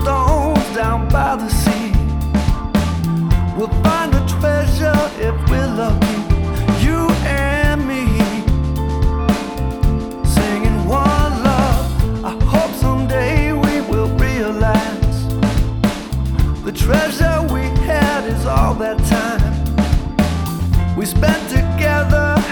stones down by the sea. We'll find a treasure if we're lucky, you and me, singing one love. I hope someday we will realize the treasure we had is all that time we spent together.